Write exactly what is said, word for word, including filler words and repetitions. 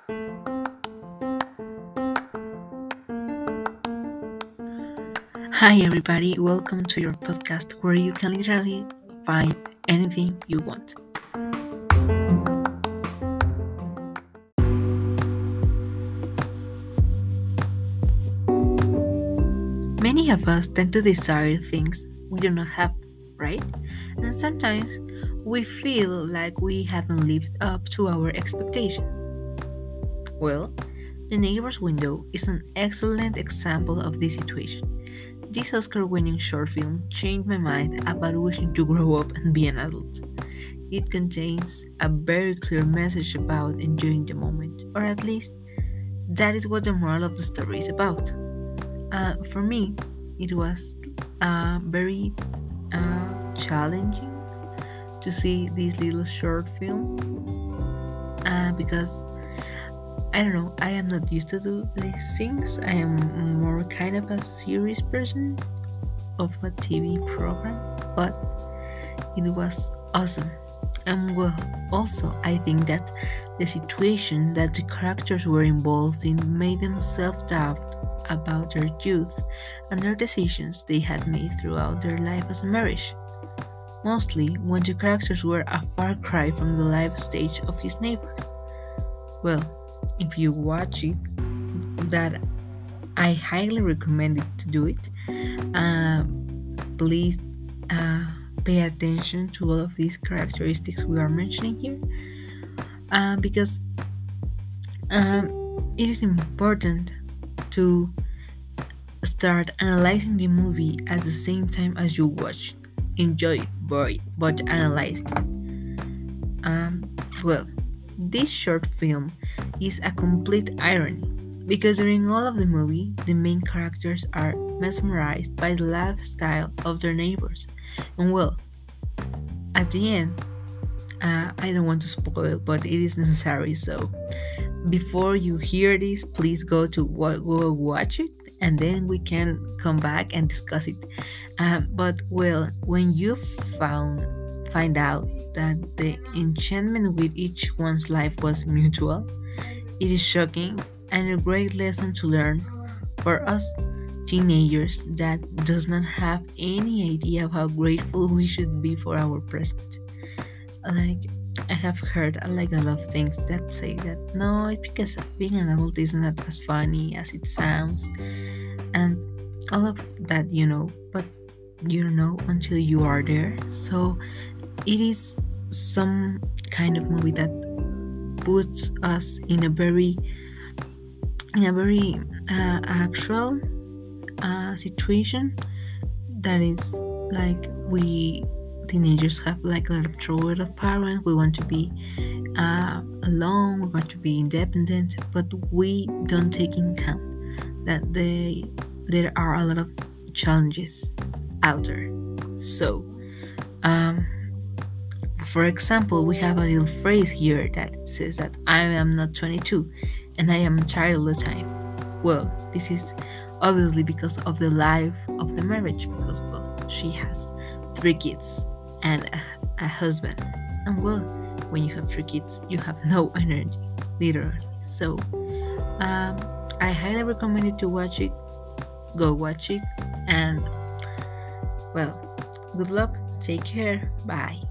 Hi, everybody. Welcome to your podcast where you can literally find anything you want. Many of us tend to desire things we do not have, right? And sometimes we feel like we haven't lived up to our expectations. Well, The Neighbor's Window is an excellent example of this situation. This Oscar winning short film changed my mind about wishing to grow up and be an adult. It contains a very clear message about enjoying the moment, or at least that is what the moral of the story is about. Uh, for me, it was uh, very uh, challenging to see this little short film uh, because I don't know, I am not used to do these things. I am more kind of a serious person of a T V program, but it was awesome. And well, also, I think that the situation that the characters were involved in made them self doubt about their youth and their decisions they had made throughout their life as a marriage. Mostly when the characters were a far cry from the life stage of his neighbors. Well, if you watch it, that I highly recommend it to do it. Uh, please uh, pay attention to all of these characteristics we are mentioning here, uh, because um, it is important to start analyzing the movie at the same time as you watch. Enjoy it, boy, but analyze it. Um, well, this short film is a complete irony because during all of the movie, the main characters are mesmerized by the lifestyle of their neighbors. And well, at the end, uh, I don't want to spoil, but it is necessary. So before you hear this, please go to go watch it, and then we can come back and discuss it. Um, but well, when you found find out that the enchantment with each one's life was mutual, it is shocking and a great lesson to learn for us teenagers that does not have any idea of how grateful we should be for our present. Like, I have heard like a lot of things that say that no, it's because being an adult is not as funny as it sounds, and all of that, you know, but you don't know until you are there. So it is some kind of movie that puts us in a very in a very uh, actual uh, situation that is like we teenagers have like a lot of trouble with our parents. We want to be uh, alone, we want to be independent, but we don't take in account that they there are a lot of challenges out there. So um for example, we have a little phrase here that says that I am not twenty-two and I am tired all the time. Well, this is obviously because of the life of the marriage, because well, she has three kids and a, a husband. And well, when you have three kids, you have no energy, literally. So um, I highly recommend you to watch it. Go watch it, and well, good luck. Take care. Bye.